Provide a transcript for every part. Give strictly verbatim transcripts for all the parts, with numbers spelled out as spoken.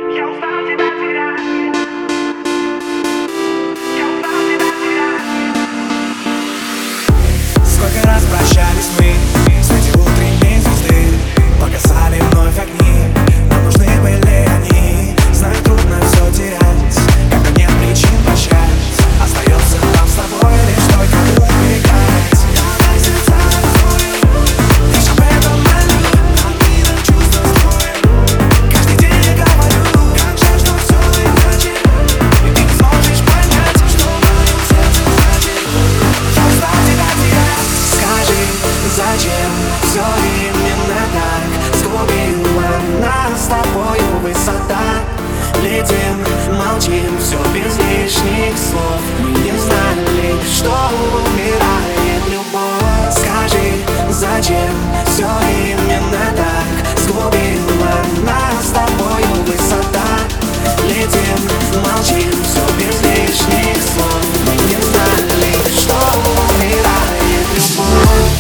Я устал тебя терять. Я устал тебя терять. Сколько раз прощались мы, среди утренней звезды. Погасали вновь огни, нам нужны были они. Знаю, трудно все терять, когда нет причин прощать. Остается нам с тобой лишь только убегать. Давай сердца откроем, лишь об этом молю. Обида чувства строим, каждый день я говорю, как жаль, что все иначе. И ты не сможешь понять, что в моем сердце значит. Я устал тебя терять. Скажи, зачем все именно так сгубила нас с тобою высота? Летим, молчим, все без лишних слов. Мы не знали, что умирает любовь. Скажи, зачем все именно так сгубила нас с тобою высота? Летим, молчим, все без лишних слов. Мы не знали, что умирает любовь.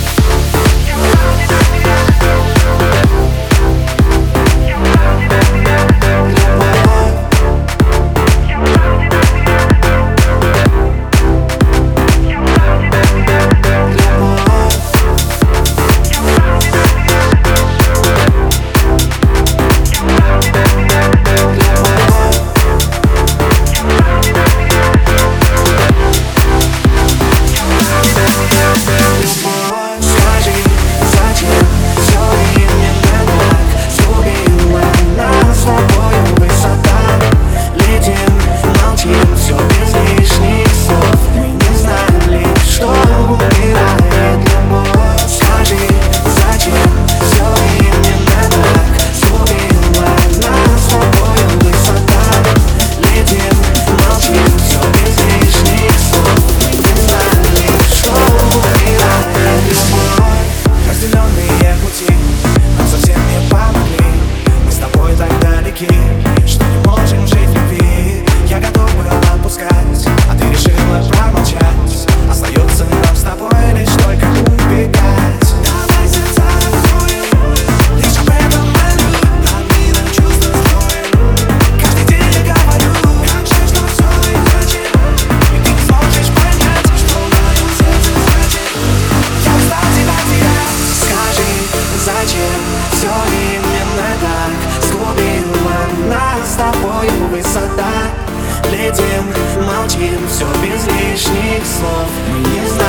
Что не можем жить в любви. Я готов был отпускать, а ты решила промолчать. Остается нам с тобой лишь только убегать. Давай сердца откроем, лишь об этом молю. Обида чувства строим, каждый день я говорю, как жаль, что все иначе. И ты не сможешь понять, что в моем сердце значит. Я устал тебя терять. Скажи, зачем все именно так сгубила нас с тобою высота? Летим, молчим, все без лишних слов. Мы не знаем.